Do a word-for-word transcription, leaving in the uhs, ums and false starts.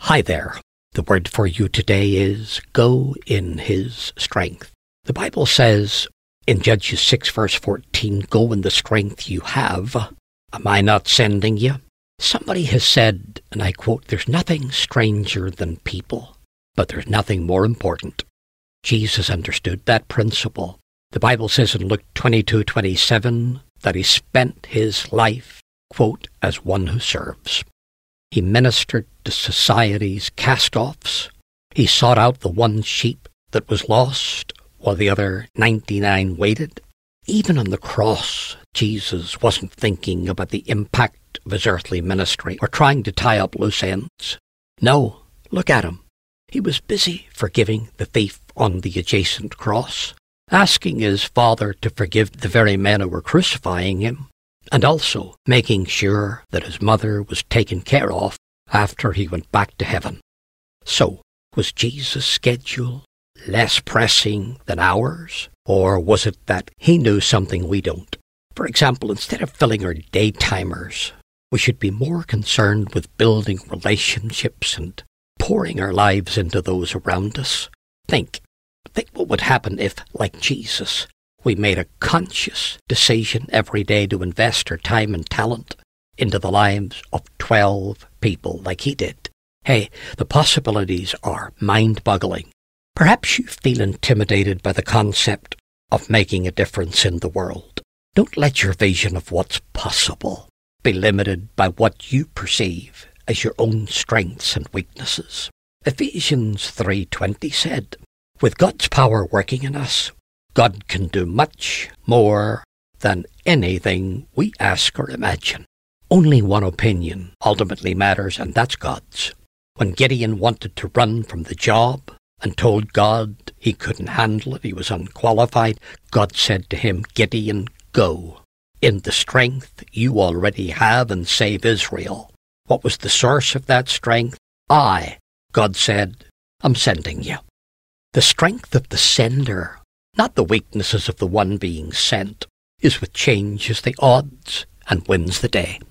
Hi there. The word for you today is go in his strength. The Bible says in Judges six verse fourteen, go in the strength you have. Am I not sending you? Somebody has said, and I quote, there's nothing stranger than people, but there's nothing more important. Jesus understood that principle. The Bible says in Luke twenty-two twenty-seven that he spent his life, quote, as one who serves. He ministered to society's cast-offs. He sought out the one sheep that was lost while the other ninety-nine waited. Even on the cross, Jesus wasn't thinking about the impact of his earthly ministry or trying to tie up loose ends. No, look at him. He was busy forgiving the thief on the adjacent cross, asking his Father to forgive the very men who were crucifying him, and also making sure that his mother was taken care of after he went back to heaven. So, was Jesus' schedule less pressing than ours? Or was it that he knew something we don't? For example, instead of filling our day timers, we should be more concerned with building relationships and pouring our lives into those around us. Think, think what would happen if, like Jesus, we made a conscious decision every day to invest our time and talent into the lives of twelve people like he did. Hey, the possibilities are mind-boggling. Perhaps you feel intimidated by the concept of making a difference in the world. Don't let your vision of what's possible be limited by what you perceive as your own strengths and weaknesses. Ephesians three twenty said, with God's power working in us, God can do much more than anything we ask or imagine. Only one opinion ultimately matters, and that's God's. When Gideon wanted to run from the job and told God he couldn't handle it, he was unqualified, God said to him, Gideon, go in the strength you already have and save Israel. What was the source of that strength? I, God said, I'm sending you. The strength of the sender, not the weaknesses of the one being sent, is what changes the odds and wins the day.